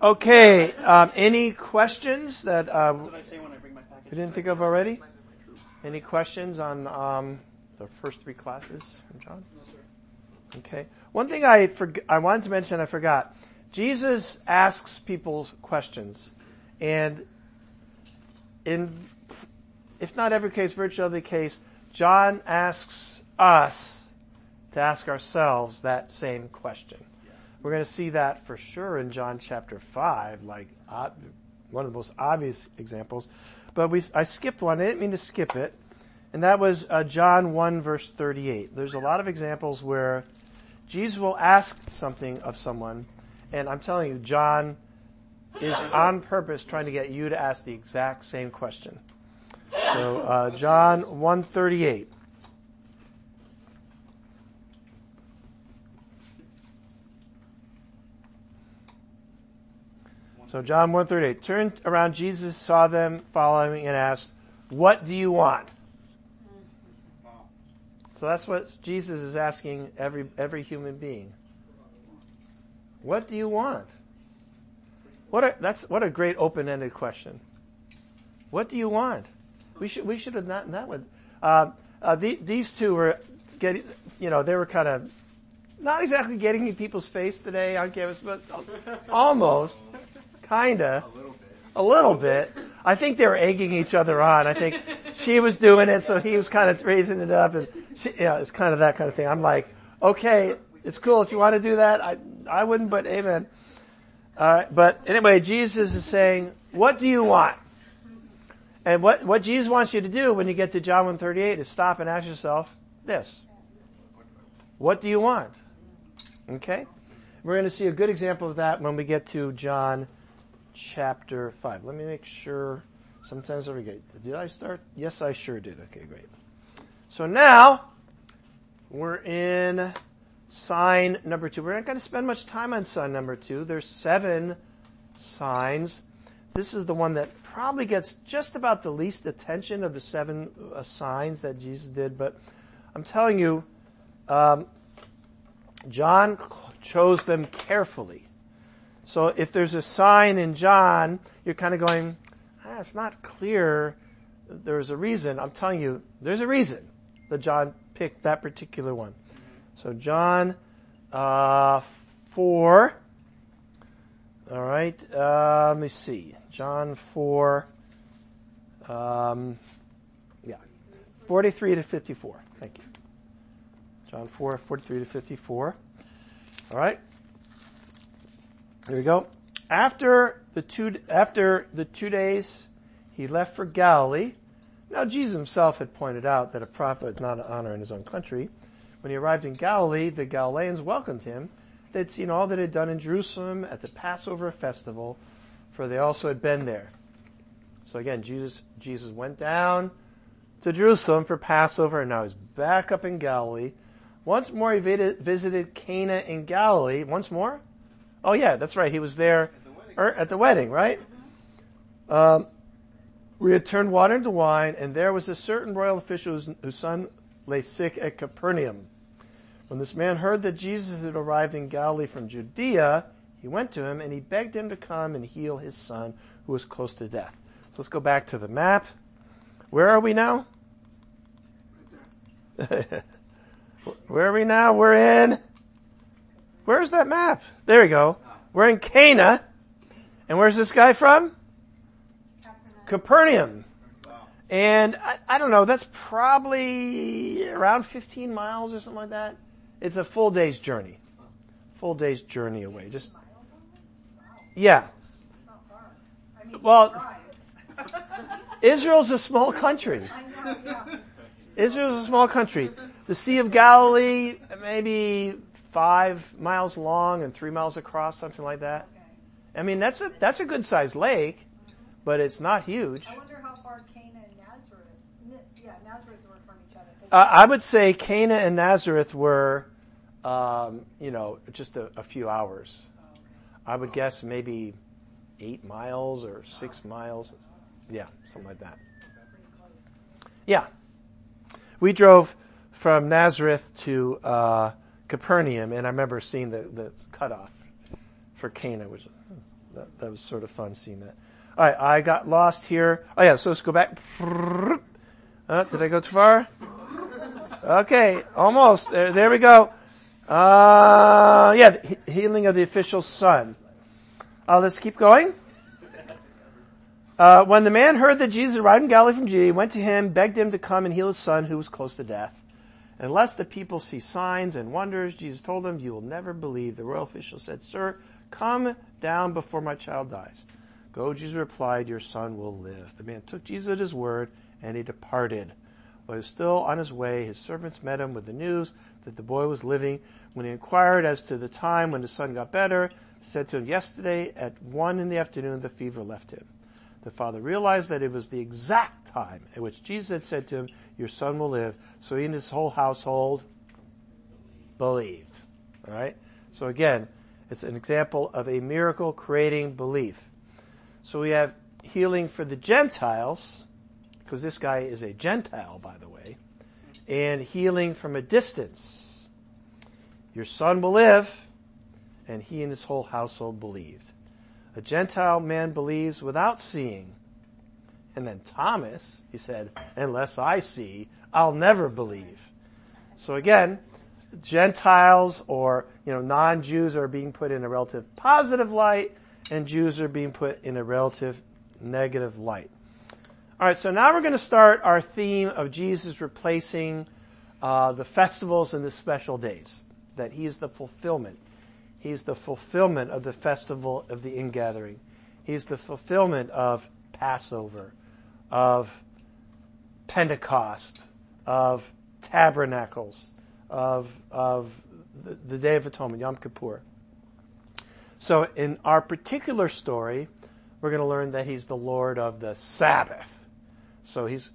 Okay, any questions that That's what I say when I bring my package. we didn't think of already? Any questions on the first three classes from John? No, sir. Okay. One thing I wanted to mention, I forgot. Jesus asks people questions, and if not every case, virtually every case, John asks us to ask ourselves that same question. We're going to see that for sure in John chapter 5, like one of the most obvious examples. But I skipped one. I didn't mean to skip it. And that was John 1, verse 38. There's a lot of examples where Jesus will ask something of someone, and I'm telling you, John is on purpose trying to get you to ask the exact same question. So John 1:38. So John 1:38. Turned around, Jesus saw them following and asked, "What do you want?" So that's what Jesus is asking every human being. What do you want? What a great open-ended question. What do you want? We should have gotten that one. These two were getting, they were kind of not exactly getting in people's face today on campus, but almost, kinda, a little bit. I think they were egging each other on. I think she was doing it, so he was kind of raising it up, and it's kind of that kind of thing. I'm like, okay, it's cool if you want to do that. I wouldn't, but amen. But anyway, Jesus is saying, what do you want? And what Jesus wants you to do when you get to John 1:38 is stop and ask yourself this. What do you want? Okay? We're going to see a good example of that when we get to John chapter 5. Let me make sure. Sometimes I forget. Did I start? Yes, I sure did. Okay, great. So now, we're in sign number 2. We're not going to spend much time on sign number 2. There's 7 signs. This is the one that probably gets just about the least attention of the 7 signs that Jesus did. But I'm telling you, John chose them carefully. So if there's a sign in John, you're kind of going, it's not clear. There's a reason. I'm telling you, there's a reason that John picked that particular one. So John 4. All right. Let me see. John 4. 43 to 54. Thank you. John 4, 43 to 54. All right. Here we go. After the 2 days, he left for Galilee. Now, Jesus himself had pointed out that a prophet is not an honor in his own country. When he arrived in Galilee, the Galileans welcomed him. They had seen all that he had done in Jerusalem at the Passover festival, for they also had been there. So again, Jesus went down to Jerusalem for Passover, and now he's back up in Galilee. Once more he visited Cana in Galilee. Once more? Oh yeah, that's right. He was there at the wedding, right? We had turned water into wine, and there was a certain royal official whose son lay sick at Capernaum. When this man heard that Jesus had arrived in Galilee from Judea, he went to him and he begged him to come and heal his son who was close to death. So let's go back to the map. Where are we now? Where are we now? Where's that map? There we go. We're in Cana. And where's this guy from? Capernaum. And I don't know, that's probably around 15 miles or something like that. It's a full day's journey. Full day's journey away. Yeah. Well, Israel's a small country. Israel's a small country. The Sea of Galilee, maybe 5 miles long and 3 miles across, something like that. I mean, that's a good sized lake, but it's not huge. I wonder how far Cana and Nazareth were from each other. I would say Cana and Nazareth were, just a few hours. I would guess maybe 8 miles or 6 miles. Yeah, something like that. Yeah. We drove from Nazareth to Capernaum, and I remember seeing the cutoff for Cana, which that was sort of fun seeing that. All right, I got lost here. Oh yeah, so let's go back. Did I go too far? Okay, almost. There we go. The healing of the official's son. Let's keep going. When the man heard that Jesus arrived in Galilee from Judea, he went to him, begged him to come and heal his son who was close to death. Unless the people see signs and wonders, Jesus told them, you will never believe. The royal official said, Sir, come down before my child dies. Go, Jesus replied, your son will live. The man took Jesus at his word, and he departed. While he was still on his way, his servants met him with the news that the boy was living. When he inquired as to the time when his son got better, he said to him, yesterday at 1 p.m, the fever left him. The father realized that it was the exact time at which Jesus had said to him, your son will live. So he and his whole household believed. All right? So again, it's an example of a miracle creating belief. So we have healing for the Gentiles, because this guy is a Gentile, by the way, and healing from a distance. Your son will live, and he and his whole household believed. A Gentile man believes without seeing. And then Thomas, he said, unless I see, I'll never believe. So again, Gentiles or, non-Jews are being put in a relative positive light, and Jews are being put in a relative negative light. All right, so now we're going to start our theme of Jesus replacing the festivals and the special days, that he is the fulfillment. He's the fulfillment of the festival of the ingathering. He's the fulfillment of Passover, of Pentecost, of Tabernacles, of the Day of Atonement, Yom Kippur. So in our particular story, we're going to learn that he's the Lord of the Sabbath. So he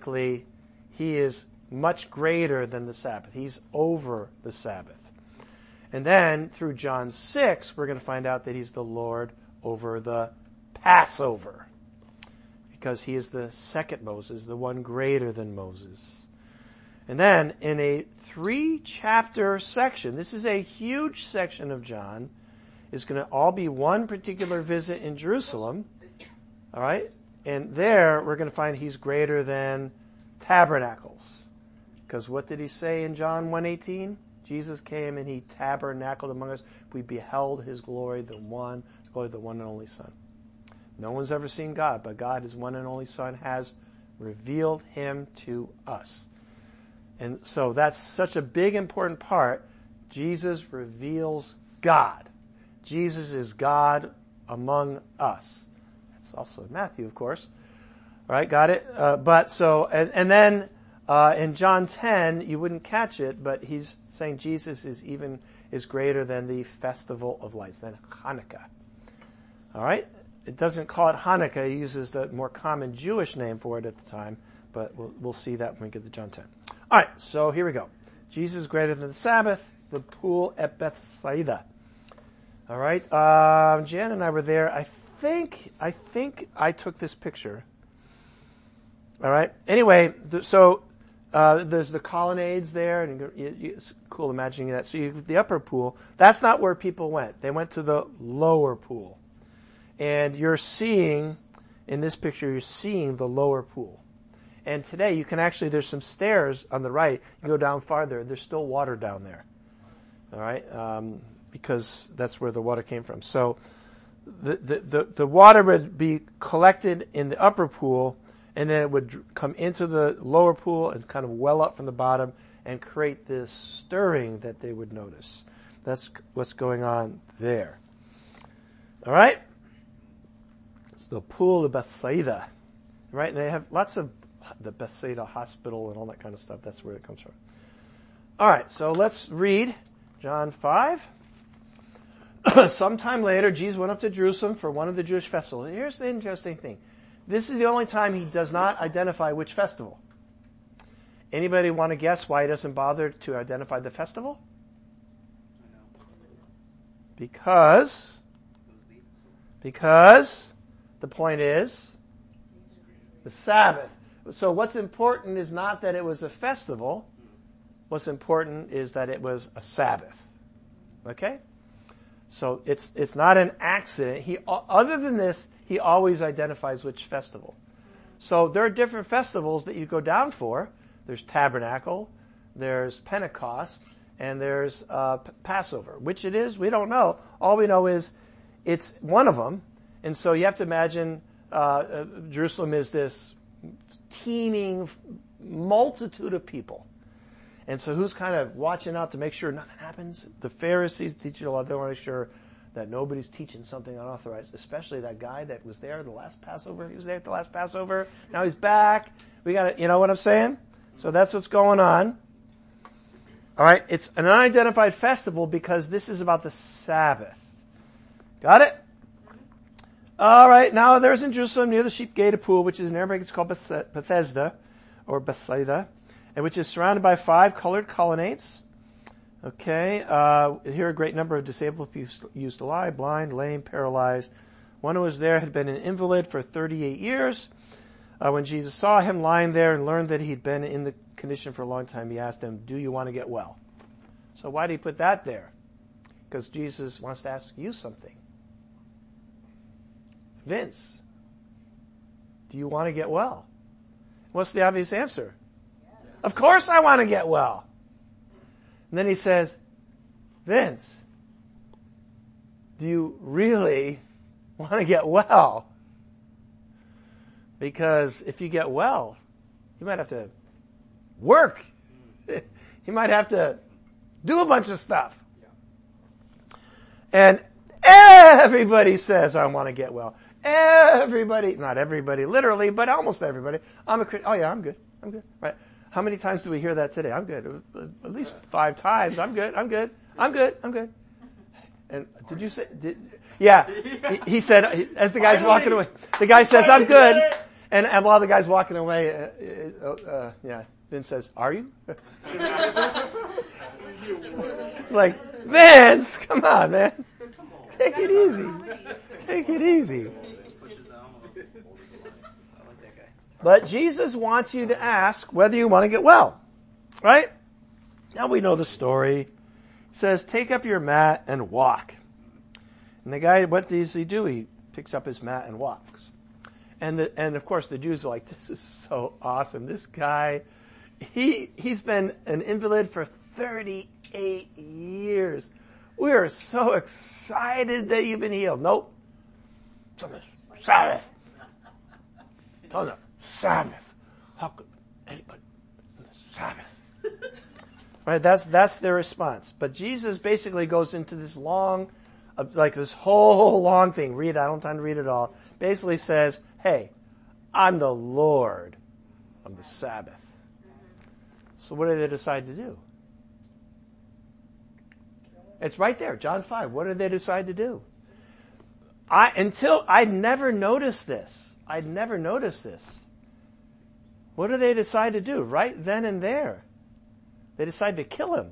is much greater than the Sabbath. He's over the Sabbath. And then through John 6, we're going to find out that he's the Lord over the Passover, because he is the second Moses, the one greater than Moses. And then in a 3-chapter section, this is a huge section of John, is going to all be one particular visit in Jerusalem. All right? And there we're going to find he's greater than tabernacles. Because what did he say in John 1:18? Jesus came and he tabernacled among us. We beheld his glory, the one and only Son. No one's ever seen God, but God, his one and only Son, has revealed him to us. And so that's such a big, important part. Jesus reveals God. Jesus is God among us. That's also in Matthew, of course. All right, got it? And then in John 10, you wouldn't catch it, but he's saying Jesus is greater than the Festival of Lights, than Hanukkah. All right? It doesn't call it Hanukkah. It uses the more common Jewish name for it at the time, but we'll see that when we get to John 10. All right, so here we go. Jesus is greater than the Sabbath, the pool at Bethsaida. All right, Jan and I were there. I think I took this picture. All right. Anyway, there's the colonnades there, and it's cool imagining that. So the upper pool, that's not where people went. They went to the lower pool. And you're seeing, in this picture, you're seeing the lower pool. And today you can actually, there's some stairs on the right. You go down farther, there's still water down there. All right? Because that's where the water came from. So the water would be collected in the upper pool, and then it would come into the lower pool and kind of well up from the bottom and create this stirring that they would notice. That's what's going on there. All right? It's the pool of Bethsaida. Right? And they have lots of the Bethsaida Hospital and all that kind of stuff. That's where it comes from. All right, so let's read John 5. Sometime later, Jesus went up to Jerusalem for one of the Jewish festivals. Here's the interesting thing. This is the only time he does not identify which festival. Anybody want to guess why he doesn't bother to identify the festival? Because the point is the Sabbath. So what's important is not that it was a festival. What's important is that it was a Sabbath. Okay? So it's not an accident. Other than this, he always identifies which festival. So there are different festivals that you go down for. There's Tabernacle, there's Pentecost, and there's Passover. Which it is, we don't know. All we know is it's one of them. And so you have to imagine Jerusalem is this teeming multitude of people. And so who's kind of watching out to make sure nothing happens? The Pharisees, teaching a lot. They want to make sure that nobody's teaching something unauthorized, especially that guy that was there the last Passover. He was there at the last Passover. Now he's back. We got to, you know what I'm saying? So that's what's going on. All right. It's an unidentified festival because this is about the Sabbath. Got it? All right. Now there's in Jerusalem near the sheep gate a pool, which is in Arabic it's called Bethesda or Bethsaida, and which is surrounded by 5 colored colonnades. Okay. Here a great number of disabled people used to lie, blind, lame, paralyzed. One who was there had been an invalid for 38 years. When Jesus saw him lying there and learned that he'd been in the condition for a long time, he asked him, "Do you want to get well?" So why did he put that there? Because Jesus wants to ask you something. Vince, do you want to get well? What's the obvious answer? Yes. Of course I want to get well. And then he says, Vince, do you really want to get well? Because if you get well, you might have to work. You might have to do a bunch of stuff. And everybody says, I want to get well. Everybody, not everybody literally, but almost everybody. I'm good. Right? How many times do we hear that today? I'm good. At least 5 times. I'm good. And did you say, yeah, he said, as the guy's walking away, the guy says, I'm good. And while the guy's walking away, Vince says, are you? Like, Vince, come on, man. Take it easy. But Jesus wants you to ask whether you want to get well. Right? Now we know the story. It says, take up your mat and walk. And the guy, what does he do? He picks up his mat and walks. And of course the Jews are like, this is so awesome. This guy, he's been an invalid for 38 years. We are so excited that you've been healed. Nope. It's on the Sabbath. It's on the Sabbath. How could anybody on the Sabbath? Right? That's their response. But Jesus basically goes into this long, like this whole long thing. Read it. I don't have time to read it all. Basically says, hey, I'm the Lord of the Sabbath. So what did they decide to do? It's right there, John 5. What did they decide to do? I'd never noticed this. What do they decide to do? Right then and there. They decide to kill him.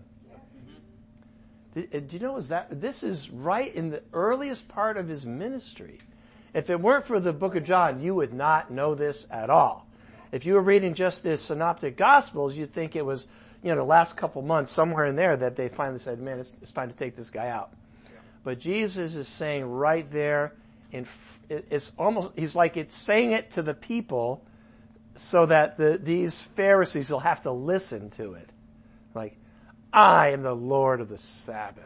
Do you know this is right in the earliest part of his ministry. If it weren't for the book of John, you would not know this at all. If you were reading just the synoptic gospels, you'd think it was, the last couple months somewhere in there that they finally said, man, it's time to take this guy out. Yeah. But Jesus is saying right there, it's almost, he's like it's saying it to the people so that these Pharisees will have to listen to it. Like, I am the Lord of the Sabbath.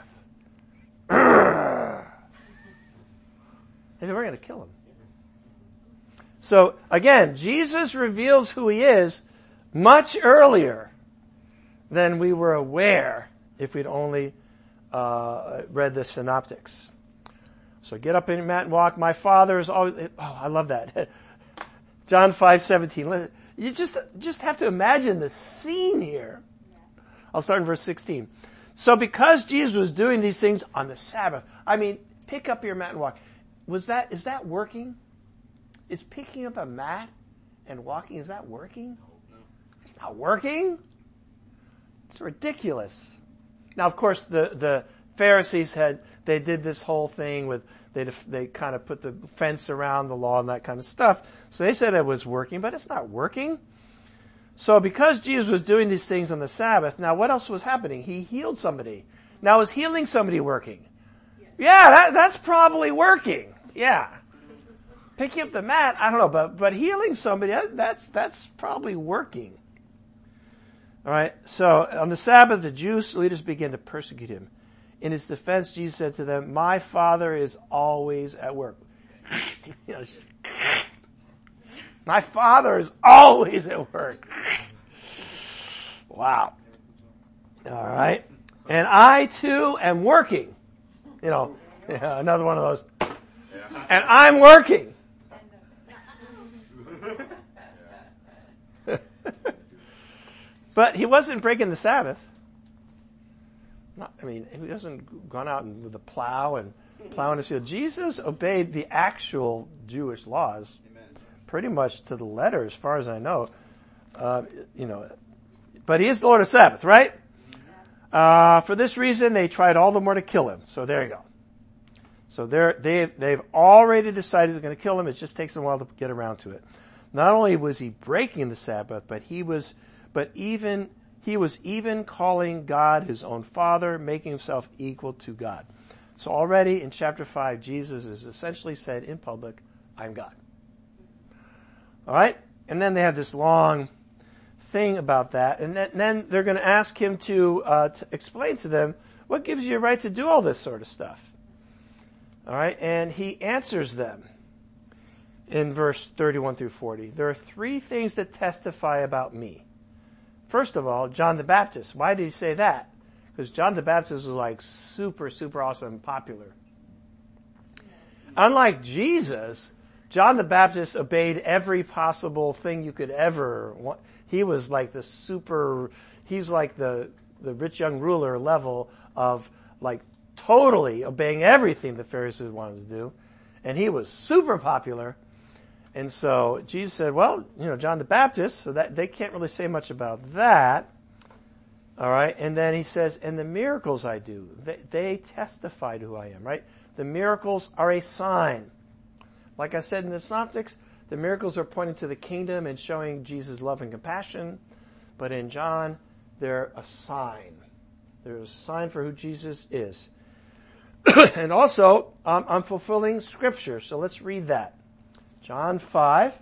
And we're going to kill him. So again, Jesus reveals who he is much earlier than we were aware if we'd only read the synoptics. So get up in your mat and walk. My Father is always, I love that. John 5:17. You just have to imagine the scene here. I'll start in verse 16. So because Jesus was doing these things on the Sabbath, pick up your mat and walk. Is that working? Is picking up a mat and walking, is that working? No. It's not working. It's ridiculous. Now, of course, the Pharisees they did this whole thing with, they kind of put the fence around the law and that kind of stuff. So they said it was working, but it's not working. So because Jesus was doing these things on the Sabbath, now what else was happening? He healed somebody. Now is healing somebody working? Yeah, that's probably working. Yeah. Picking up the mat, I don't know, but healing somebody, that's probably working. All right. So on the Sabbath, the Jewish leaders began to persecute him. In his defense, Jesus said to them, "My Father is always at work." My Father is always at work. Wow. All right. And I too am working. Another one of those. And I'm working. But he wasn't breaking the Sabbath. He hasn't gone out with a plow and plowing his field. Jesus obeyed the actual Jewish laws, pretty much to the letter, as far as I know. But he is the Lord of Sabbath, right? For this reason, they tried all the more to kill him. So there you go. So they've already decided they're going to kill him. It just takes a while to get around to it. Not only was he breaking the Sabbath, but he was even calling God his own Father, making himself equal to God. So already in chapter 5, Jesus has essentially said in public, "I'm God." All right? And then they have this long thing about that. And then they're going to ask him to explain to them, what gives you a right to do all this sort of stuff? All right? And he answers them in verse 31 through 40. There are 3 things that testify about me. First of all, John the Baptist. Why did he say that? Because John the Baptist was like super, super awesome, popular. Unlike Jesus, John the Baptist obeyed every possible thing you could ever want. He was like he's like the rich young ruler level of like totally obeying everything the Pharisees wanted to do. And he was super popular. And so Jesus said, well, John the Baptist, so that they can't really say much about that. All right. And then he says, and the miracles I do, they testify to who I am, right? The miracles are a sign. Like I said in the Synoptics, the miracles are pointing to the kingdom and showing Jesus' love and compassion. But in John, they're a sign. They're a sign for who Jesus is. And also, I'm fulfilling Scripture. So let's read that. John 5.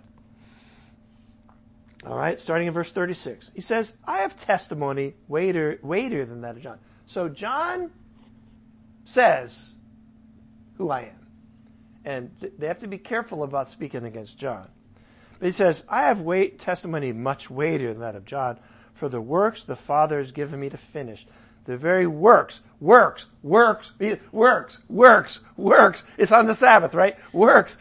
All right, starting in verse 36. He says, I have testimony weightier than that of John. So John says who I am. And they have to be careful about speaking against John. But he says, I have testimony much weightier than that of John, for the works the Father has given me to finish. The very works. It's on the Sabbath, right? Works.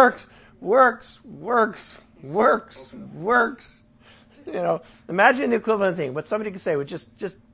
Imagine the equivalent thing. What somebody could say would just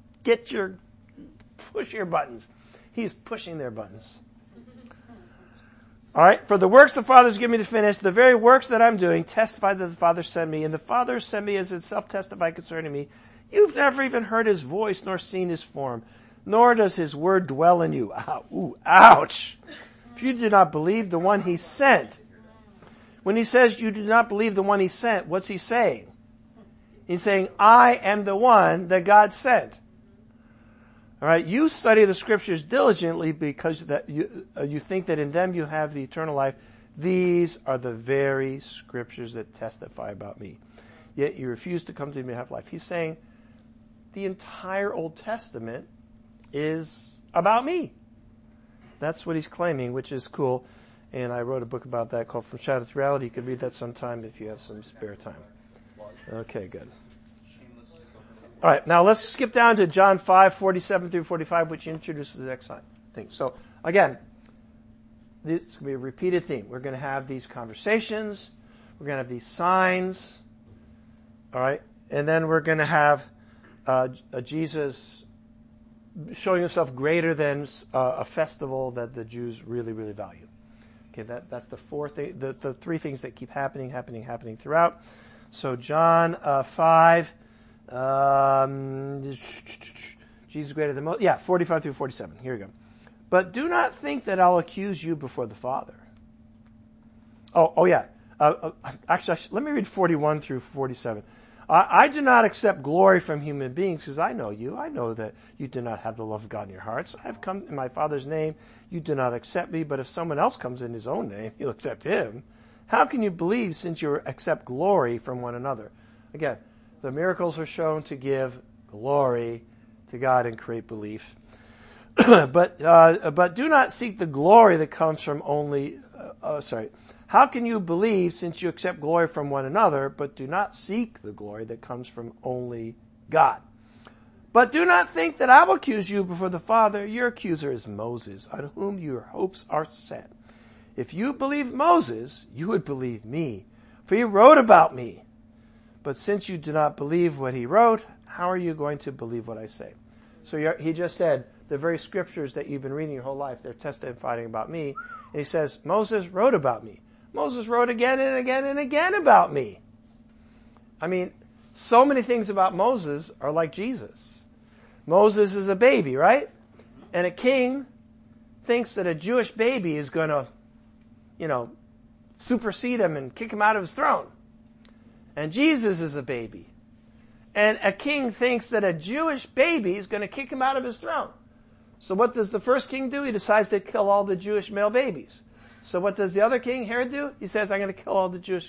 push your buttons. He's pushing their buttons. All right. For the works the Father has given me to finish, the very works that I'm doing testify that the Father sent me, and the Father sent me as itself testified concerning me. You've never even heard his voice nor seen his form, nor does his word dwell in you. Ouch. If you do not believe the one he sent. When he says you do not believe the one he sent, what's he saying? He's saying, I am the one that God sent. All right, you study the Scriptures diligently because that you think that in them you have the eternal life. These are the very Scriptures that testify about me. Yet you refuse to come to me and have life. He's saying the entire Old Testament is about me. That's what he's claiming, which is cool. And I wrote a book about that called From Shadow to Reality. You can read that sometime if you have some spare time. Okay, good. All right, now let's skip down to John 5:47 through 45, which introduces the next thing. So, again, this is going to be a repeated theme. We're going to have these conversations. We're going to have these signs. All right, and then we're going to have Jesus showing himself greater than a festival that the Jews really, really value. Okay, that's the the 3 things that keep happening throughout. So John 5, Jesus greater than most. 45 through 47. Here we go. But do not think that I'll accuse you before the Father. Actually, let me read 41 through 47. I do not accept glory from human beings because I know you. I know that you do not have the love of God in your hearts. I have come in my Father's name. You do not accept me, but if someone else comes in his own name, you'll accept him. How can you believe since you accept glory from one another? Again, the miracles are shown to give glory to God and create belief. But do not seek the glory that comes from only, How can you believe since you accept glory from one another, but do not seek the glory that comes from only God? But do not think that I will accuse you before the Father. Your accuser is Moses, on whom your hopes are set. If you believe Moses, you would believe me, for he wrote about me. But since you do not believe what he wrote, how are you going to believe what I say? So he just said, the very scriptures that you've been reading your whole life, they're testifying about me. And he says, Moses wrote about me. Moses wrote again and again and again about me. I mean, so many things about Moses are like Jesus. Moses is a baby, right? And a king thinks that a Jewish baby is going to, supersede him and kick him out of his throne. And Jesus is a baby. And a king thinks that a Jewish baby is going to kick him out of his throne. So what does the first king do? He decides to kill all the Jewish male babies. So what does the other king, Herod, do? He says, I'm going to kill all the Jewish,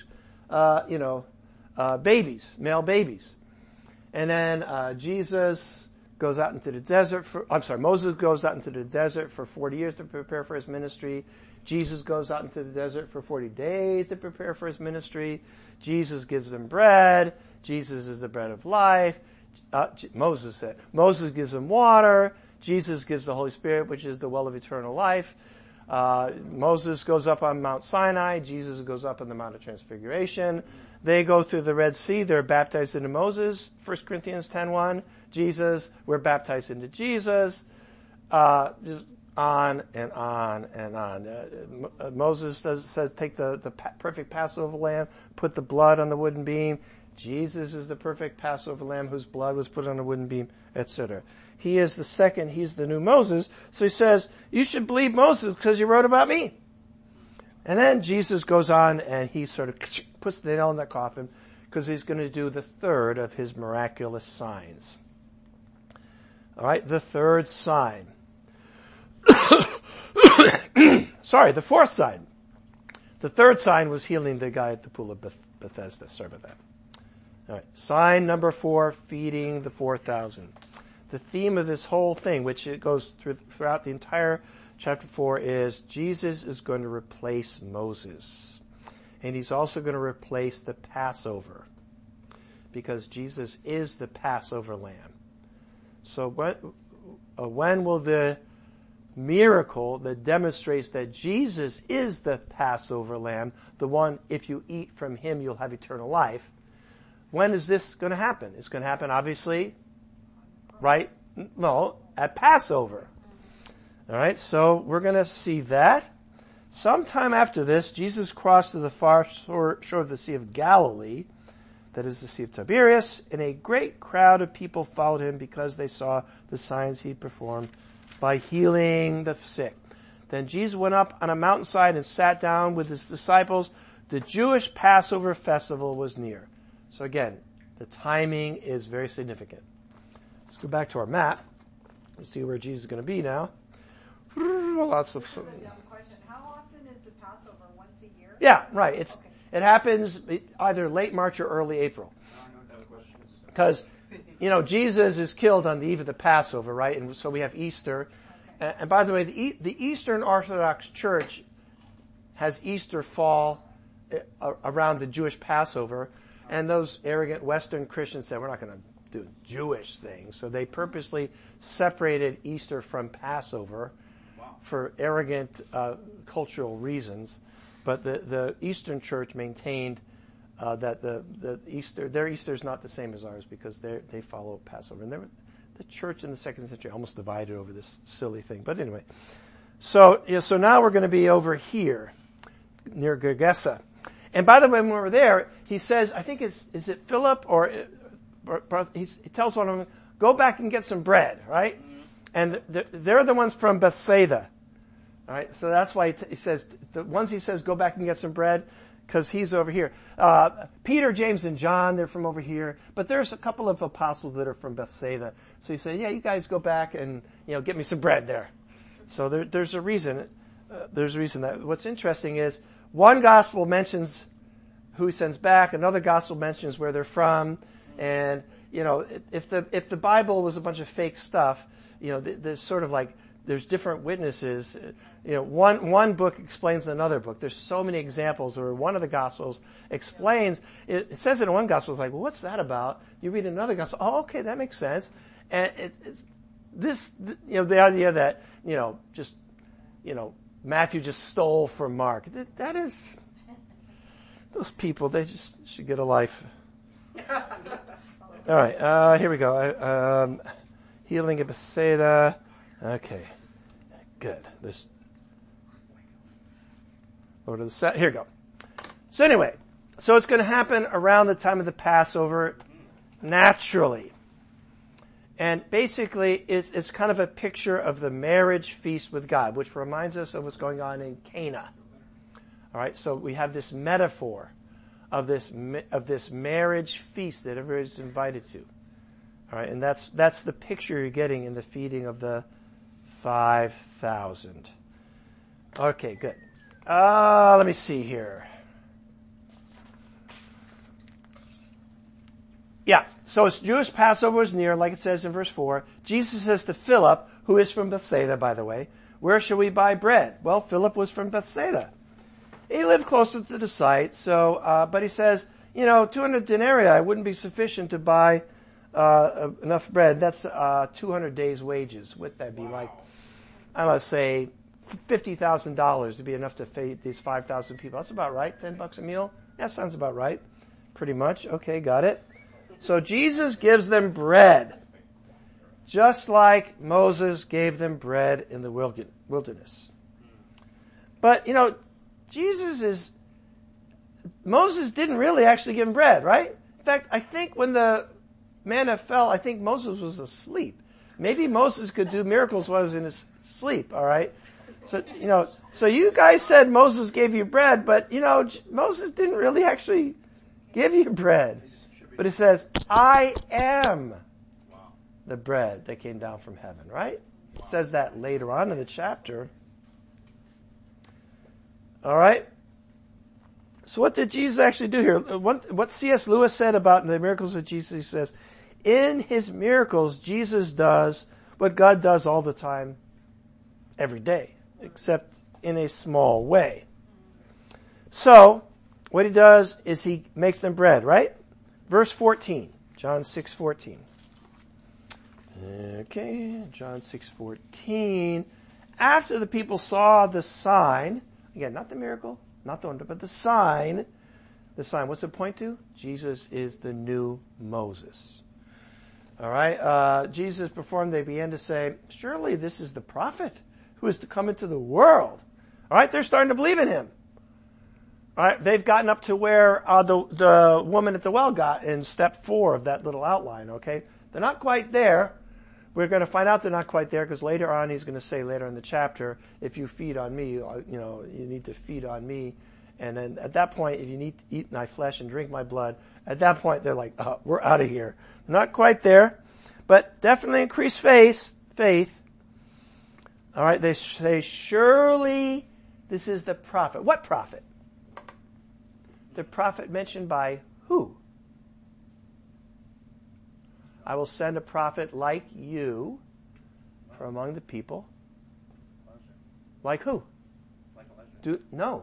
babies, male babies. And then Jesus goes out into the desert Moses goes out into the desert for 40 years to prepare for his ministry. Jesus goes out into the desert for 40 days to prepare for his ministry. Jesus gives them bread. Jesus is the bread of life. Moses gives them water. Jesus gives the Holy Spirit, which is the well of eternal life. Moses goes up on Mount Sinai. Jesus goes up on the Mount of Transfiguration. They go through the Red Sea. They're baptized into Moses. 1 Corinthians 10:1. Jesus, we're baptized into Jesus. Just on and on and on. Moses says, take the perfect Passover lamb, put the blood on the wooden beam. Jesus is the perfect Passover lamb whose blood was put on a wooden beam, etc. He is the second, he's the new Moses. So he says, you should believe Moses because he wrote about me. And then Jesus goes on and he sort of puts the nail in that coffin because he's going to do the third of his miraculous signs. All right, the third sign. Sorry, the fourth sign. The third sign was healing the guy at the pool of Bethesda. Sorry about that. All right, sign number 4, feeding the 4,000. The theme of this whole thing, which it goes throughout the entire chapter 4, is Jesus is going to replace Moses. And he's also going to replace the Passover. Because Jesus is the Passover lamb. So when will the miracle that demonstrates that Jesus is the Passover lamb, the one, if you eat from him, you'll have eternal life, when is this going to happen? It's going to happen, obviously, right? No, at Passover. All right, so we're going to see that. Sometime after this, Jesus crossed to the far shore of the Sea of Galilee, that is the Sea of Tiberias, and a great crowd of people followed him because they saw the signs he performed by healing the sick. Then Jesus went up on a mountainside and sat down with his disciples. The Jewish Passover festival was near. So again, the timing is very significant. Let's go back to our map. Let's see where Jesus is going to be now. Lots of. Question. How often is the Passover? Once a year? Yeah, right. It happens either late March or early April. Because, Jesus is killed on the eve of the Passover, right? And so we have Easter. And by the way, the Eastern Orthodox Church has Easter fall around the Jewish Passover. And those arrogant Western Christians said, we're not going to do Jewish things. So they purposely separated Easter from Passover for arrogant cultural reasons. But the Eastern Church maintained that their Easter is not the same as ours because they follow Passover. And the church in the 2nd century almost divided over this silly thing. But anyway, so now we're going to be over here near Gergesa. And by the way, when we're there, he says, I think is it Philip or he tells one of them, go back and get some bread, right? And they're the ones from Bethsaida. All right, so that's why he says, once he says, go back and get some bread, because he's over here. Peter, James, and John, they're from over here. But there's a couple of apostles that are from Bethsaida. So he said, yeah, you guys go back and, get me some bread there. So there's a reason. There's a reason that what's interesting is one gospel mentions who he sends back, another gospel mentions where they're from, and if the Bible was a bunch of fake stuff, there's sort of like there's different witnesses. One book explains another book. There's so many examples where one of the gospels explains. It says it in one gospel, it's like, well, what's that about? You read another gospel, oh, okay, that makes sense. And it's the idea that Matthew just stole from Mark. That is, those people, they just should get a life. All right, here we go. Healing of Bethsaida. Okay, good. Over to the set. Here we go. So anyway, it's going to happen around the time of the Passover, naturally. And basically, it's kind of a picture of the marriage feast with God, which reminds us of what's going on in Cana. All right, so we have this metaphor of this marriage feast that everybody's invited to. All right, and that's the picture you're getting in the feeding of the 5,000. Okay, good. Let me see here. Yeah, so it's Jewish Passover is near, like it says in verse 4. Jesus says to Philip, who is from Bethsaida, by the way, where shall we buy bread? Well, Philip was from Bethsaida. He lived closer to the site, but he says, 200 denarii wouldn't be sufficient to buy enough bread. That's 200 days' wages. Would that be like, I don't know, say $50,000 to be enough to feed these 5,000 people? That's about right. $10 a meal? That sounds about right. Pretty much. Okay, got it. So Jesus gives them bread, just like Moses gave them bread in the wilderness. But, Moses didn't really actually give him bread, right? In fact, I think when the manna fell, I think Moses was asleep. Maybe Moses could do miracles while he was in his sleep, all right? So you guys said Moses gave you bread, but, Moses didn't really actually give you bread. But it says, I am the bread that came down from heaven, right? It says that later on in the chapter. All right? So what did Jesus actually do here? What C.S. Lewis said about the miracles of Jesus, he says, in his miracles, Jesus does what God does all the time, every day, except in a small way. So, what he does is he makes them bread, right? Verse 14, John 6:14. Okay, John 6:14. After the people saw the sign, again, not the miracle, not the wonder, but the sign, what's it point to? Jesus is the new Moses. All right, Jesus performed, they began to say, surely this is the prophet who is to come into the world. All right, they're starting to believe in him. All right, they've gotten up to where the woman at the well got in step 4 of that little outline, okay? They're not quite there. We're going to find out they're not quite there because later on he's going to say later in the chapter, if you feed on me, you need to feed on me. And then at that point, if you need to eat my flesh and drink my blood, at that point they're like, we're out of here. Not quite there, but definitely increased faith. All right, they say, surely this is the prophet. What prophet? The prophet mentioned by who? I will send a prophet like you from among the people. Like who? No.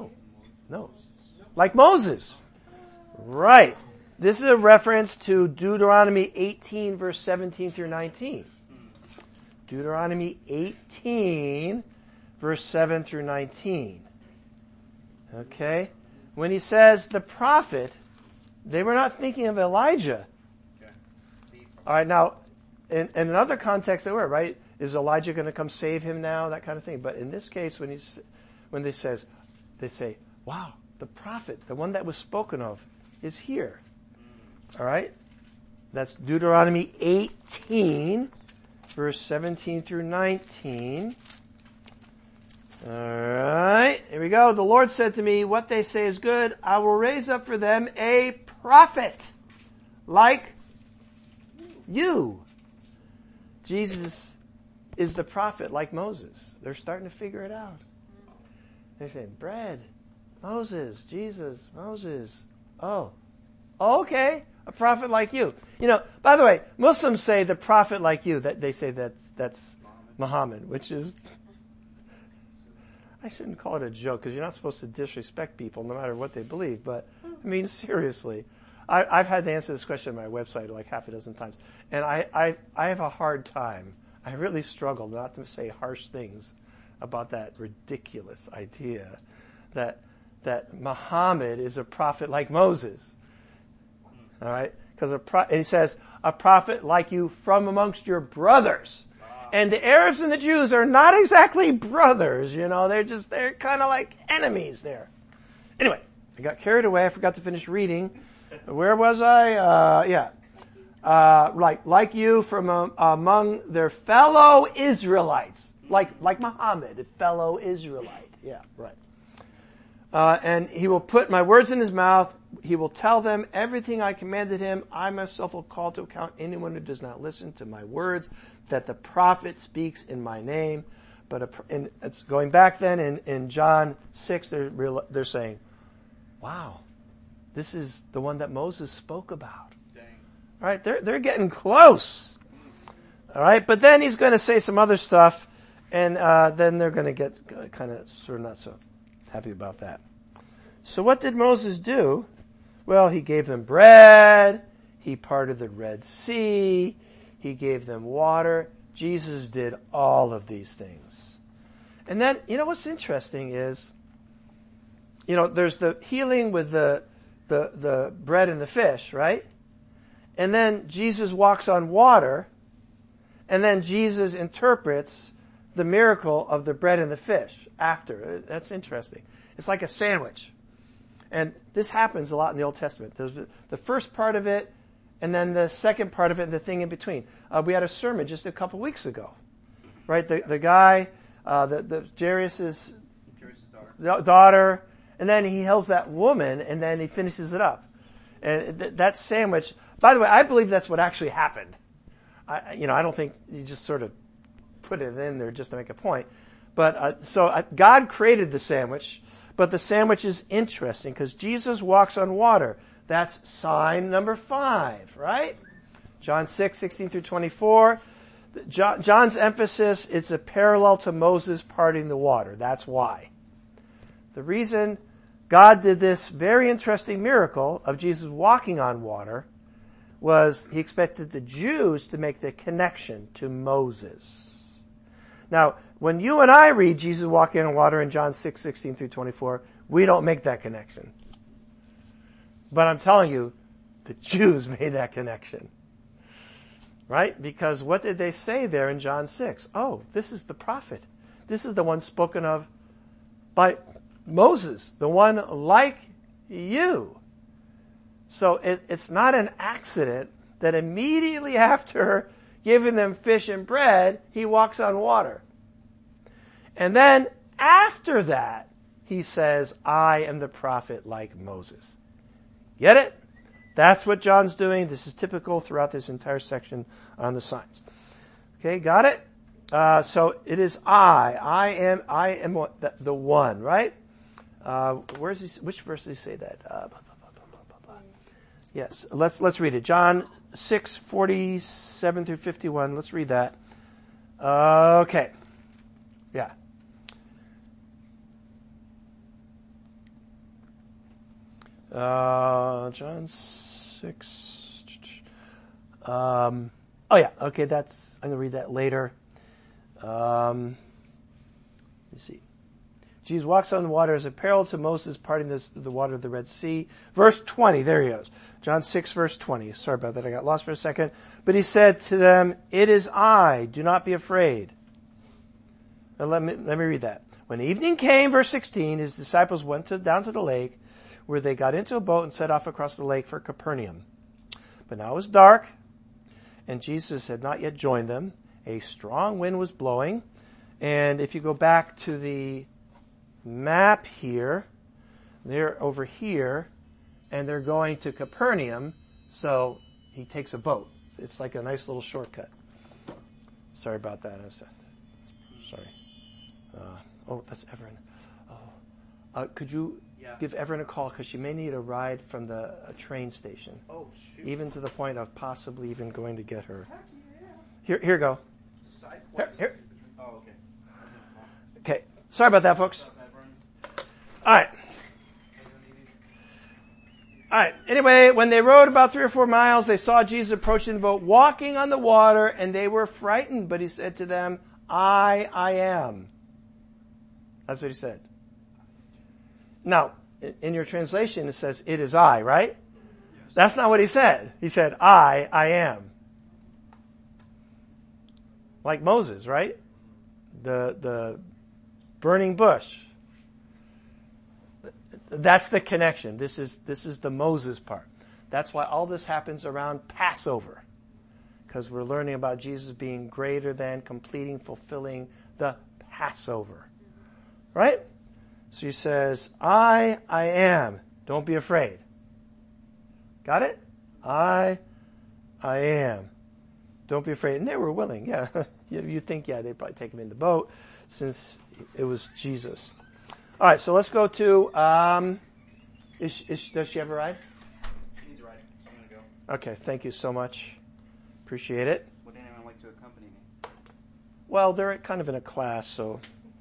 Like Moses. Right. This is a reference to Deuteronomy 18, verse 17 through 19. Deuteronomy 18, verse 7 through 19. Okay? When he says the prophet, they were not thinking of Elijah. All right, now, in another context they were, right? Is Elijah going to come save him now? That kind of thing. But in this case, when they say, wow, the prophet, the one that was spoken of, is here. All right? That's Deuteronomy 18, verse 17 through 19. All right, here we go. The Lord said to me, what they say is good. I will raise up for them a prophet like you. Jesus is the prophet like Moses. They're starting to figure it out. They're saying, bread, Moses, Jesus, Moses. Oh, okay, a prophet like you. You know, by the way, Muslims say the prophet like you. That they say that's Muhammad, which is, I shouldn't call it a joke because you're not supposed to disrespect people no matter what they believe. But I mean, seriously, I've had to answer this question on my website like half a dozen times, and I have a hard time. I really struggle not to say harsh things about that ridiculous idea that Muhammad is a prophet like Moses. All right, because he says a prophet like you from amongst your brothers. And the Arabs and the Jews are not exactly brothers, you know, they're kind of like enemies there. Anyway, I got carried away. I forgot to finish reading. Where was I? Like you from among their fellow Israelites. Like Muhammad, a fellow Israelite. Yeah, right. And he will put my words in his mouth. He will tell them everything I commanded him. I myself will call to account anyone who does not listen to my words, that the prophet speaks in my name. But it's going back then in John 6, they're saying, wow, this is the one that Moses spoke about. Dang. All right, they're getting close. All right, but then he's going to say some other stuff, and then they're going to get kind of sort of not so happy about that. So what did Moses do? Well, he gave them bread. He parted the Red Sea. He gave them water. Jesus did all of these things. And then, you know what's interesting is, you know, there's the healing with the bread and the fish, right? And then Jesus walks on water. And then Jesus interprets the miracle of the bread and the fish after. That's interesting. It's like a sandwich. And this happens a lot in the Old Testament. There's the first part of it, and then the second part of it, and the thing in between. We had a sermon just a couple weeks ago, right? The guy, the Jairus' daughter, and then he heals that woman, and then he finishes it up. And that sandwich, by the way, I believe that's what actually happened. I don't think you just sort of put it in there just to make a point. But God created the sandwich. But the sandwich is interesting because Jesus walks on water. That's sign number 5, right? John 6, 16 through 24. John's emphasis, it's a parallel to Moses parting the water. That's why. The reason God did this very interesting miracle of Jesus walking on water was he expected the Jews to make the connection to Moses. Now, when you and I read Jesus walking on water in John 6, 16 through 24, we don't make that connection. But I'm telling you, the Jews made that connection. Right? Because what did they say there in John 6? Oh, this is the prophet. This is the one spoken of by Moses, the one like you. So it's not an accident that immediately after giving them fish and bread, he walks on water. And then after that, he says, I am the prophet like Moses. Get it? That's what John's doing. This is typical throughout this entire section on the signs. Okay, got it? So it is I am the one, right? Which verse does he say that? Yes, let's read it. John 6, 47 through 51. Let's read that. Okay. Yeah. John 6. Oh yeah. Okay, I'm going to read that later. Let's see. Jesus walks on the water as a parallel to Moses parting the water of the Red Sea. Verse 20, there he goes. John 6, verse 20. Sorry about that, I got lost for a second. But he said to them, it is I, do not be afraid. Now let me read that. When evening came, verse 16, his disciples went down to the lake, where they got into a boat and set off across the lake for Capernaum. But now it was dark, and Jesus had not yet joined them. A strong wind was blowing, and if you go back to the map here. They're over here, and they're going to Capernaum, so he takes a boat. It's like a nice little shortcut. Sorry about that. Sorry. That's Everin. Could you give Everin a call, because she may need a ride from the train station. Oh, shoot. Even to the point of possibly even going to get her. Here go. Here. Oh, okay. Okay. Sorry about that, folks. All right. Anyway, when they rowed about 3 or 4 miles, they saw Jesus approaching the boat, walking on the water, and they were frightened. But he said to them, I am. That's what he said. Now, in your translation, it says, it is I, right? Yes. That's not what he said. He said, I am. Like Moses, right? The burning bush. That's the connection. This is the Moses part. That's why all this happens around Passover. Because we're learning about Jesus being greater than, completing, fulfilling the Passover. Right? So he says, I am. Don't be afraid. Got it? I am. Don't be afraid. And they were willing. Yeah. You think, they'd probably take him in the boat since it was Jesus. All right, so let's go to, does she have a ride? She needs a ride, so I'm going to go. Okay, thank you so much. Appreciate it. Would anyone like to accompany me? Well, they're kind of in a class, so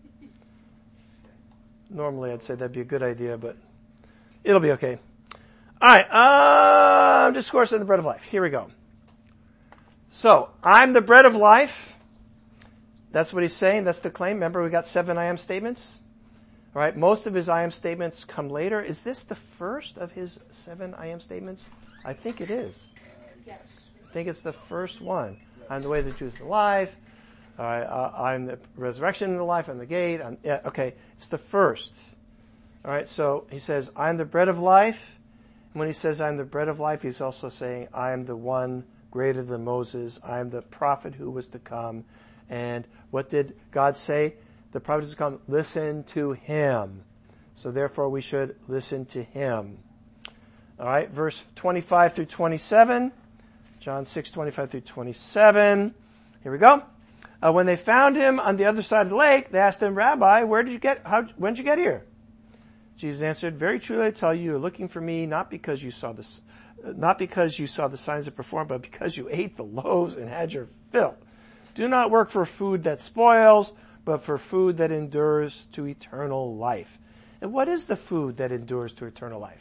normally I'd say that'd be a good idea, but it'll be okay. All right, discourse on the bread of life. Here we go. So, I'm the bread of life. That's what he's saying. That's the claim. Remember, we got 7 I am statements. All right, most of his I am statements come later. Is this the first of his 7 I am statements? I think it is. Yes. I think it's the first one. I'm the way, the truth, and the life. All right, I'm the resurrection and the life. I'm the gate. Okay, it's the first. All right, so he says, I'm the bread of life. And when he says I'm the bread of life, he's also saying I am the one greater than Moses. I am the prophet who was to come. And what did God say? The prophet is to come. Listen to him. So therefore we should listen to him. All right, verse 25 through 27. John 6, 25 through 27. Here we go. When they found him on the other side of the lake, they asked him, Rabbi, when did you get here? Jesus answered, very truly I tell you, you're looking for me not because you saw the signs I performed, but because you ate the loaves and had your fill. Do not work for food that spoils, but for food that endures to eternal life. And what is the food that endures to eternal life?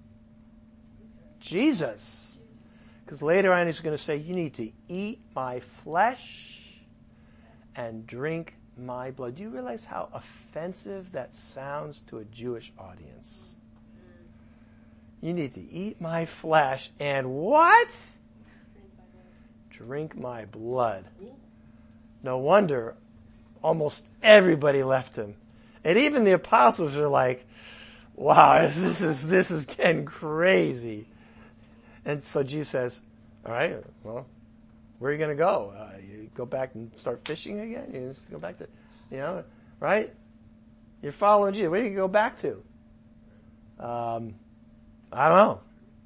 Jesus. Because later on he's going to say, you need to eat my flesh and drink my blood. Do you realize how offensive that sounds to a Jewish audience? You need to eat my flesh and what? Drink my blood. No wonder almost everybody left him. And even the apostles are like, wow, this is getting crazy. And so Jesus says, all right, well, where are you going to go? You go back and start fishing again? You just go back to, right? You're following Jesus. Where do you go back to? I don't know.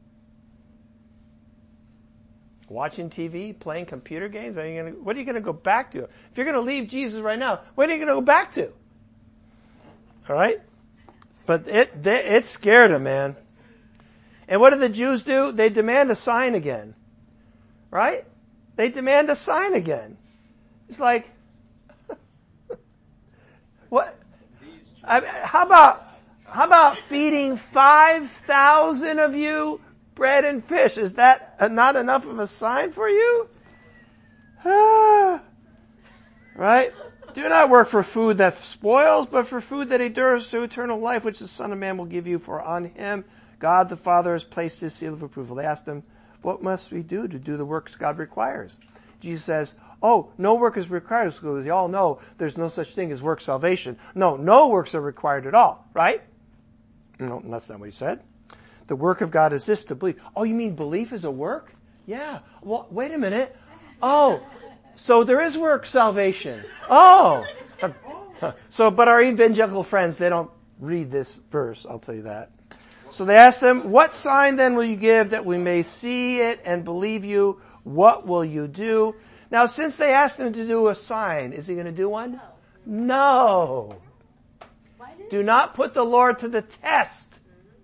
Watching TV, playing computer games? What are you going to go back to? If you're going to leave Jesus right now, what are you going to go back to? All right? But it scared him, man. And what do the Jews do? They demand a sign again. Right? They demand a sign again. It's like, what? How about feeding 5,000 of you bread and fish? Is that not enough of a sign for you? Right? Do not work for food that spoils, but for food that endures to eternal life, which the Son of Man will give you, for on him God the Father has placed his seal of approval. They asked him, what must we do to do the works God requires? Jesus says, no work is required, because you all know there's no such thing as work salvation. No works are required at all, right? No, that's not what he said. The work of God is this, to believe. Oh, you mean belief is a work? Yeah. Well, wait a minute. Oh, so there is work salvation. Oh. So, but our evangelical friends, they don't read this verse, I'll tell you that. So they asked him, what sign then will you give that we may see it and believe you? What will you do? Now, since they asked him to do a sign, is he going to do one? No. Do not put the Lord to the test.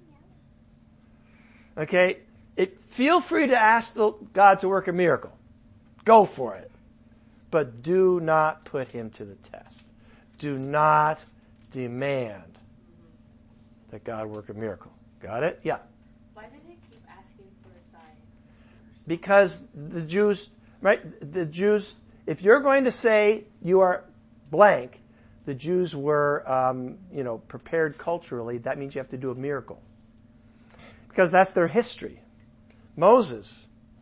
Okay? Feel free to ask God to work a miracle. Go for it. But do not put him to the test. Do not demand that God work a miracle. Got it? Yeah. Why did he keep asking for a sign? Because the Jews, right? The Jews, if you're going to say you are blank, the Jews were, prepared culturally. That means you have to do a miracle. Because that's their history. Moses,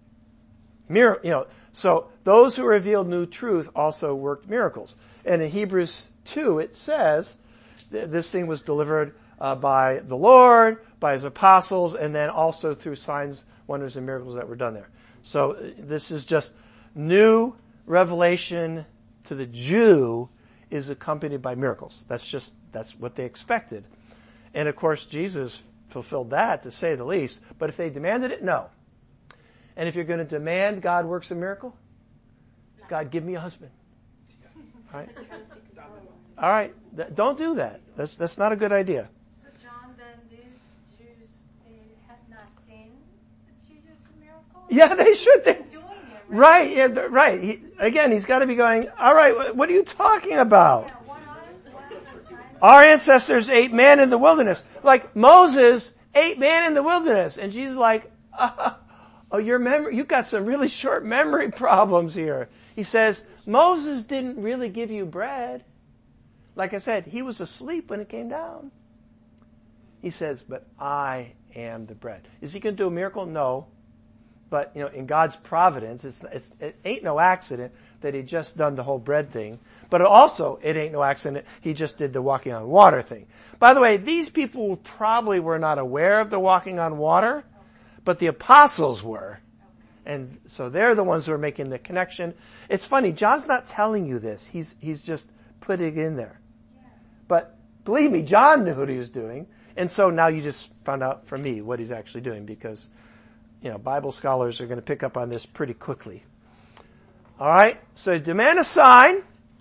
so those who revealed new truth also worked miracles. And in Hebrews 2, it says this thing was delivered by the Lord, by his apostles, and then also through signs, wonders, and miracles that were done there. So this is just new revelation to the Jew is accompanied by miracles. That's what they expected. And of course, Jesus fulfilled that, to say the least. But if they demanded it, no. And if you're going to demand God works a miracle, God, give me a husband. Right? All right. Don't do that. That's not a good idea. So John, then these Jews, they had not seen Jesus' miracle? Yeah, they should. Doing it, right? Right. Yeah, right. He's got to be going, all right, what are you talking about? Yeah, what are the signs? Our ancestors ate man in the wilderness. Like Moses ate man in the wilderness. And Jesus is like, you've got some really short memory problems here. He says, Moses didn't really give you bread. Like I said, he was asleep when it came down. He says, but I am the bread. Is he going to do a miracle? No. But, in God's providence, it ain't no accident that he just done the whole bread thing. But it ain't no accident he just did the walking on water thing. By the way, these people probably were not aware of the walking on water, but the apostles were. And so they're the ones who are making the connection. It's funny, John's not telling you this. He's just putting it in there. But believe me, John knew what he was doing. And so now you just found out from me what he's actually doing, because, Bible scholars are going to pick up on this pretty quickly. All right. So demand a sign.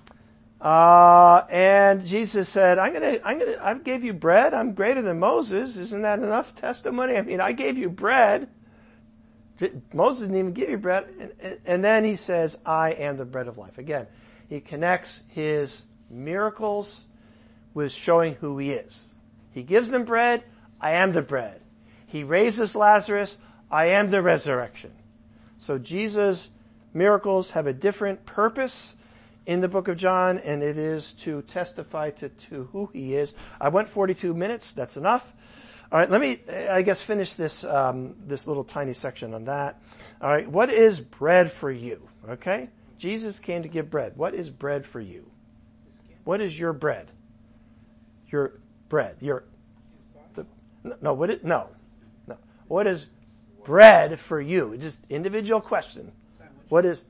And Jesus said, I gave you bread. I'm greater than Moses. Isn't that enough testimony? I mean, I gave you bread. Moses didn't even give you bread. And then he says, I am the bread of life. Again, he connects his miracles with showing who he is. He gives them bread. I am the bread. He raises Lazarus. I am the resurrection. So Jesus' miracles have a different purpose in the book of John, and it is to testify to who he is. I went 42 minutes. That's enough. All right, let me, finish this this little tiny section on that. All right, what is bread for you? Okay? Jesus came to give bread. What is bread for you? What is your bread? Your bread. No. What is bread for you? Just individual question. What is...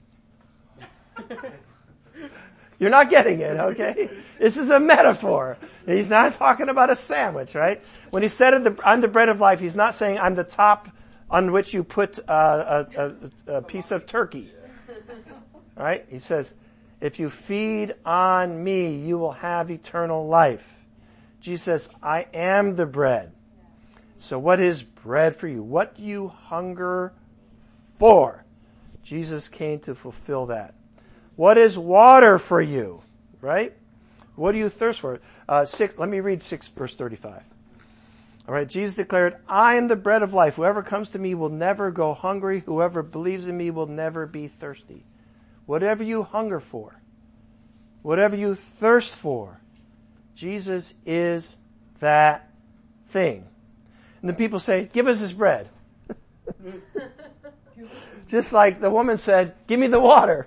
You're not getting it, okay? This is a metaphor. He's not talking about a sandwich, right? When he said, I'm the bread of life, he's not saying I'm the top on which you put a piece of turkey. Right? He says, if you feed on me, you will have eternal life. Jesus says, I am the bread. So what is bread for you? What do you hunger for? Jesus came to fulfill that. What is water for you? Right? What do you thirst for? Let me read 6 verse 35. All right. Jesus declared, I am the bread of life. Whoever comes to me will never go hungry. Whoever believes in me will never be thirsty. Whatever you hunger for, whatever you thirst for, Jesus is that thing. And the people say, give us this bread. Just like the woman said, give me the water.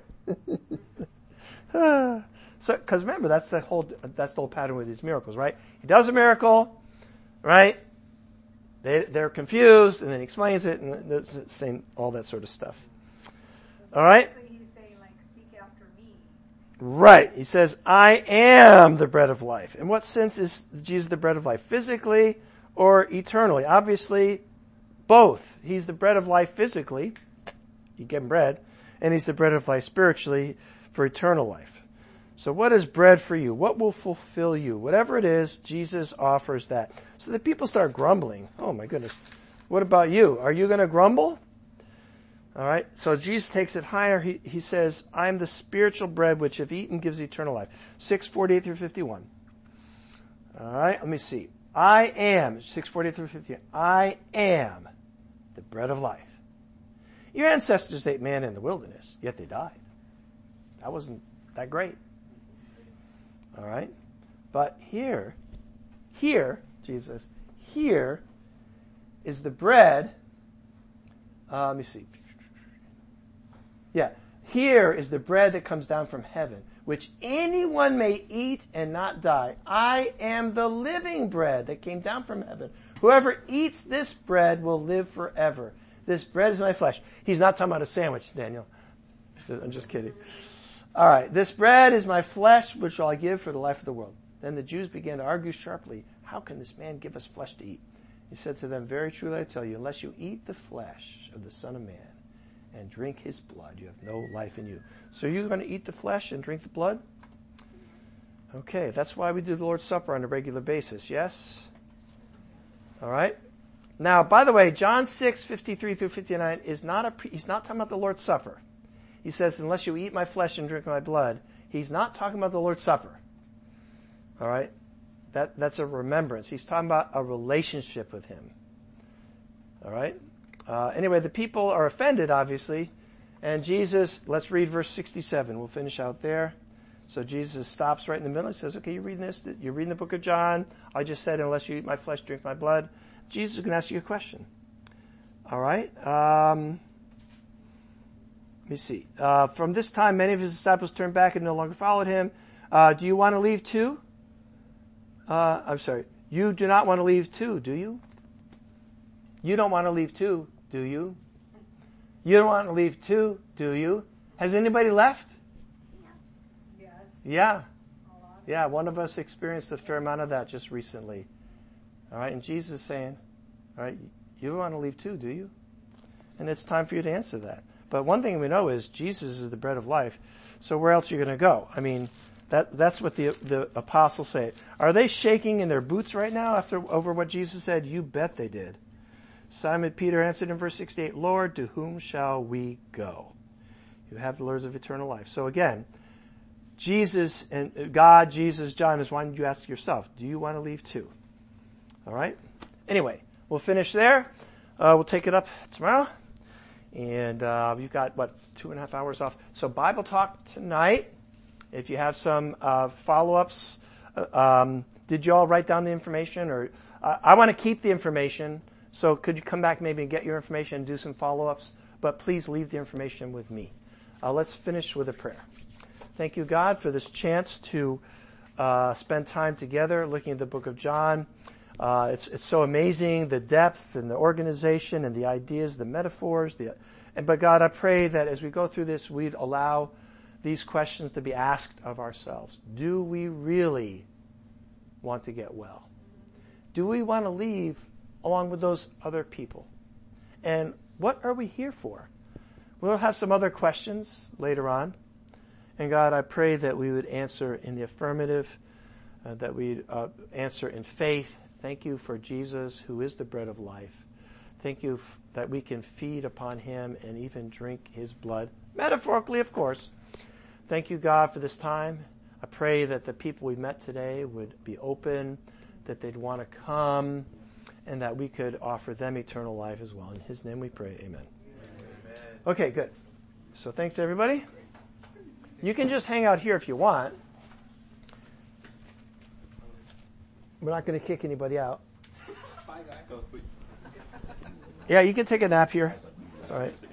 Cause remember, that's the whole pattern with these miracles, right? He does a miracle, right? They're confused, and then he explains it, and it's saying all that sort of stuff. All right? But he's saying, seek after me. Right. He says, I am the bread of life. In what sense is Jesus the bread of life? Physically or eternally? Obviously, both. He's the bread of life physically. You give him bread. And he's the bread of life spiritually for eternal life. So what is bread for you? What will fulfill you? Whatever it is, Jesus offers that. So the people start grumbling. Oh my goodness. What about you? Are you going to grumble? All right. So Jesus takes it higher. He says, I am the spiritual bread which if eaten gives eternal life. 6:48 through 51. All right. Let me see. I am, 6:48 through 51. I am the bread of life. Your ancestors ate manna in the wilderness, yet they died. That wasn't that great. All right? But here, Jesus, here is the bread. Let me see. Yeah. Here is the bread that comes down from heaven, which anyone may eat and not die. I am the living bread that came down from heaven. Whoever eats this bread will live forever. This bread is my flesh. He's not talking about a sandwich, Daniel. I'm just kidding. All right. This bread is my flesh, which I give for the life of the world. Then the Jews began to argue sharply, how can this man give us flesh to eat? He said to them, very truly I tell you, unless you eat the flesh of the Son of Man and drink his blood, you have no life in you. So are you going to eat the flesh and drink the blood? Okay. That's why we do the Lord's Supper on a regular basis. Yes? All right. Now, by the way, John 6:53 through 59 is he's not talking about the Lord's Supper. He says, unless you eat my flesh and drink my blood, he's not talking about the Lord's Supper. All right? That's a remembrance. He's talking about a relationship with him. All right? Anyway, the people are offended, obviously. And Jesus, let's read verse 67. We'll finish out there. So Jesus stops right in the middle. He says, okay, you're reading this. You're reading the book of John. I just said, unless you eat my flesh, drink my blood. Jesus is going to ask you a question. All right? Let me see. From this time, many of his disciples turned back and no longer followed him. Do you want to leave too? I'm sorry. You do not want to leave too, do you? You don't want to leave too, do you? You don't want to leave too, do you? Has anybody left? Yes. Yeah. Yeah, one of us experienced a fair amount of that just recently. All right, and Jesus is saying, all right, you don't want to leave too, do you? And it's time for you to answer that. But one thing we know is Jesus is the bread of life. So where else are you going to go? I mean, that's what the apostles say. Are they shaking in their boots right now over what Jesus said? You bet they did. Simon Peter answered in verse 68, Lord, to whom shall we go? You have the words of eternal life. So again, Jesus and God, Jesus, John is wanting you to ask yourself, do you want to leave too? All right? Anyway, we'll finish there. We'll take it up tomorrow. And you've got, 2.5 hours off. So Bible talk tonight. If you have some follow-ups, did you all write down the information? Or I want to keep the information. So could you come back maybe and get your information and do some follow-ups? But please leave the information with me. Let's finish with a prayer. Thank you, God, for this chance to spend time together looking at the book of John. It's so amazing, the depth and the organization and the ideas, the metaphors. But God, I pray that as we go through this, we'd allow these questions to be asked of ourselves. Do we really want to get well? Do we want to leave along with those other people? And what are we here for? We'll have some other questions later on. And God, I pray that we would answer in the affirmative, that we'd answer in faith. Thank you for Jesus, who is the bread of life. Thank you that we can feed upon him and even drink his blood, metaphorically, of course. Thank you, God, for this time. I pray that the people we met today would be open, that they'd want to come, and that we could offer them eternal life as well. In his name we pray, amen. Amen. Okay, good. So thanks, everybody. You can just hang out here if you want. We're not going to kick anybody out. Bye, guys. Go sleep. Yeah, you can take a nap here. It's all right.